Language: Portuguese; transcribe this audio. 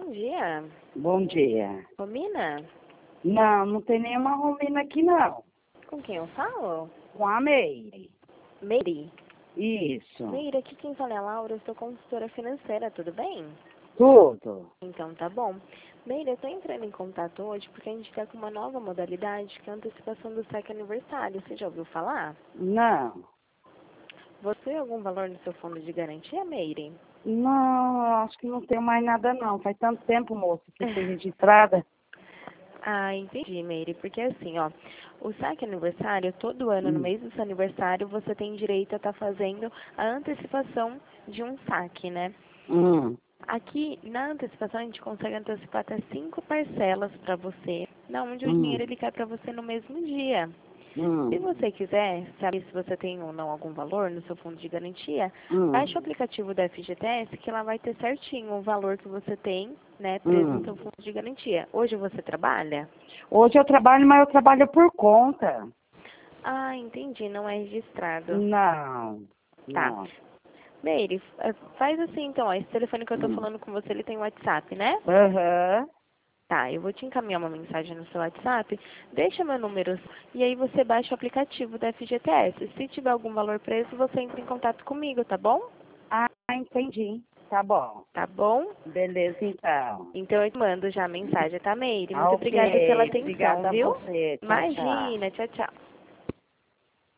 bom dia. Bom dia. Romina? Não, não tem nenhuma Romina aqui, não. Com quem eu falo? Com a Meire. Meire. Isso. Meire, aqui quem fala é a Laura, eu sou consultora financeira, tudo bem? Tudo. Então tá bom. Meire, eu tô entrando em contato hoje porque a gente tá com uma nova modalidade que é a antecipação do saque aniversário. Você já ouviu falar? Não. Você tem algum valor no seu fundo de garantia, Meire? Não, acho que não tem mais nada, não. Faz tanto tempo, moço, que fui registrada. Ah, entendi, Meire, porque assim, ó, o saque aniversário, todo ano, no mês do seu aniversário, você tem direito a estar fazendo a antecipação de um saque, né? Hum. Aqui, na antecipação, a gente consegue antecipar até 5 parcelas para você, onde o Hum. dinheiro ele cai para você no mesmo dia. Se Hum. você quiser saber se você tem ou não algum valor no seu fundo de garantia, Hum. baixe o aplicativo da FGTS que ela vai ter certinho o valor que você tem, né, preso no seu fundo de garantia. Hoje você trabalha? Hoje eu trabalho, mas eu trabalho por conta. Ah, entendi, não é registrado. Não. Tá. Não. Meire, faz assim então, ó, esse telefone que eu tô falando com você, ele tem WhatsApp, né? Aham. Tá, eu vou te encaminhar uma mensagem no seu WhatsApp, deixa meu número e aí você baixa o aplicativo da FGTS. Se tiver algum valor preso, você entra em contato comigo, tá bom? Ah, entendi. Tá bom. Tá bom? Beleza, então. Então eu te mando já a mensagem, tá, Meire? Ah, Muito ok. obrigada pela atenção, Obrigada a viu? você. Tchau, tchau. Imagina, tchau, tchau.